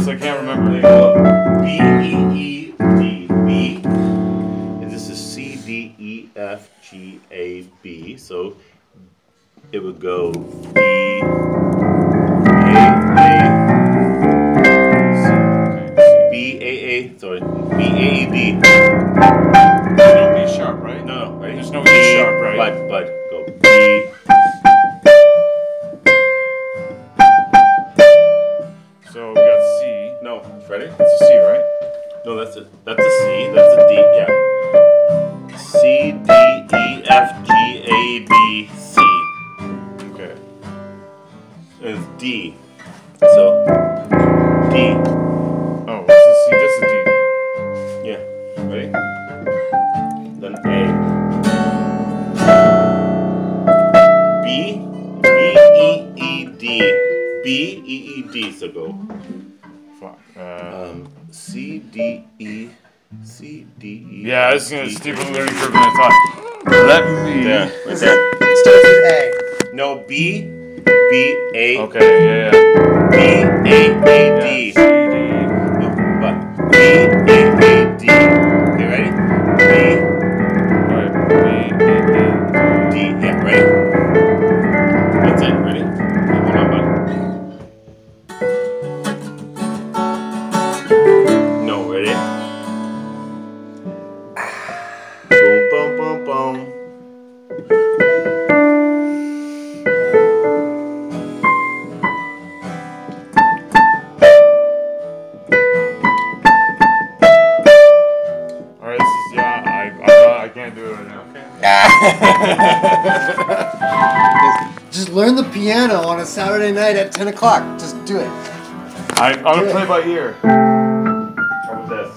I can't remember. B, and this is C, D, E, F, G, A, B. So it would go B, sorry, B, A, D. There's no B sharp, right? No, right? There's no E sharp, right? But go B. So we got C. No, ready? That's a C, right? No, that's a C. That's a D. Yeah. C, D, E, F, G, A, B, C. Okay. It's D. So D. Oh, what's the C? That's a D. Yeah. Ready? Then A. B, B, E, E, D. B, E, E, D. So go. Fuck. C, D, E. C, D, E. Yeah, this is gonna steeper learning curve than I thought. Let me. There. Right It there. starts with A. No, B, B, A. Okay, yeah. B, A, A, D. C, D. No, but B, A, A, D. Okay, ready? B, Alright, B, E, D. Yeah, ready? That's it. Ready? Okay, hold on, bud. No, ready? Boom, boom, boom, boom. Alright, this is, I can't do it right now, okay? Just learn the piano on a Saturday night at 10 o'clock. Just do it. I'm gonna play by ear. How about this?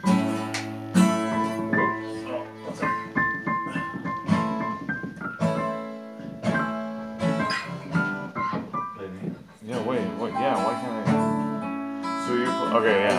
Yeah, wait, why can't I? So you, okay, yeah.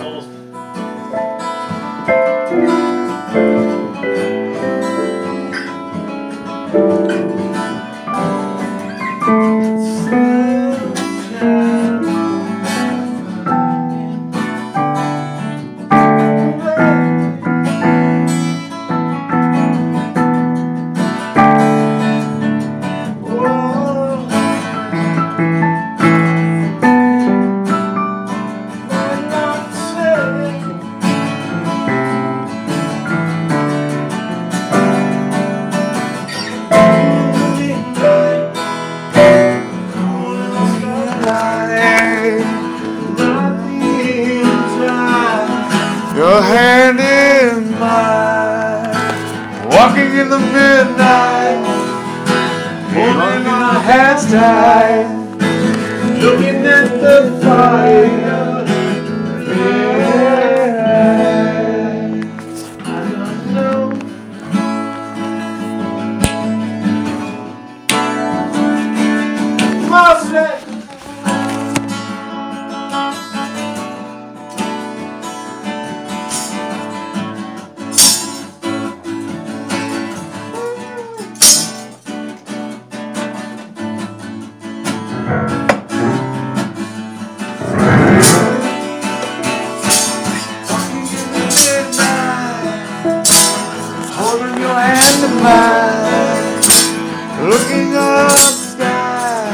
Your hand in mine, walking in the midnight, holding our hands tight, looking at the fire. I don't know. Moses. Holding your hand in mine, looking up the sky,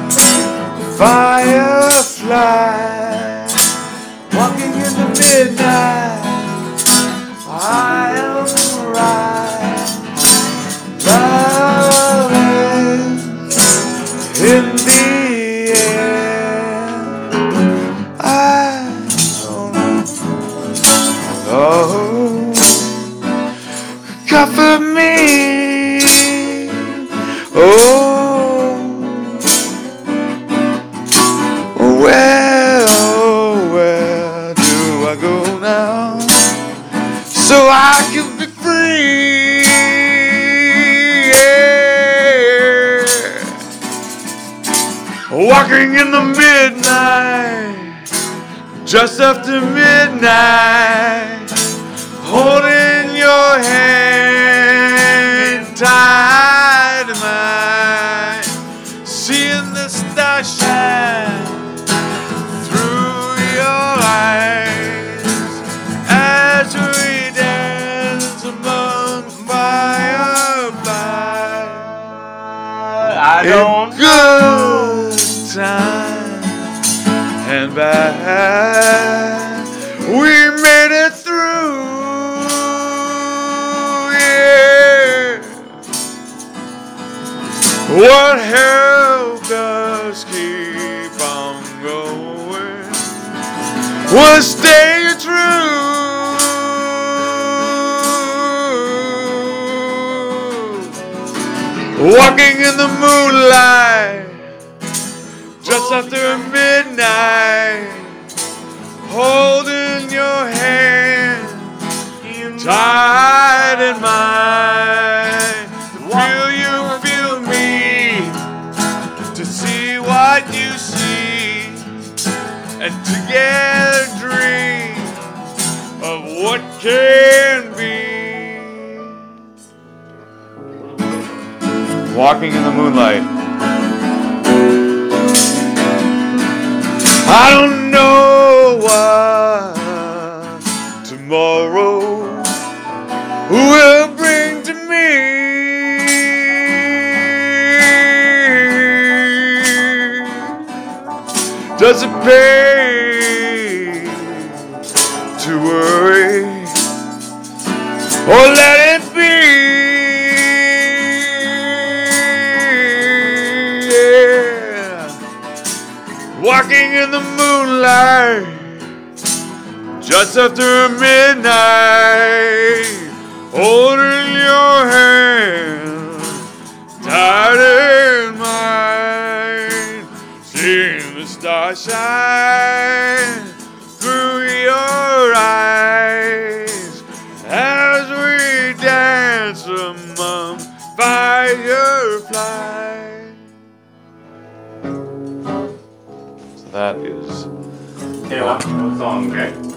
firefly, walking in the midnight. I am right, loving in the air. I don't know. Comfort me, oh, where do I go now, so I can be free, yeah. Walking in the midnight, just after midnight, holding your hand tight in mine, seeing the stars shine through your eyes. I don't good time and bad. We made it through, yeah. What helped us keep on going was staying true. Walking in the moonlight just after midnight, holding your hand tight in mine. To feel you feel me, to see what you see, and together dream of what can be. Walking in the moonlight. I don't know what tomorrow will bring to me. Does it pay to worry or let it be? Walking in the moonlight just after midnight, holding your hand tight in mine, seeing the stars shine through your eyes as we dance among fireflies. That is Yeah, what song, okay?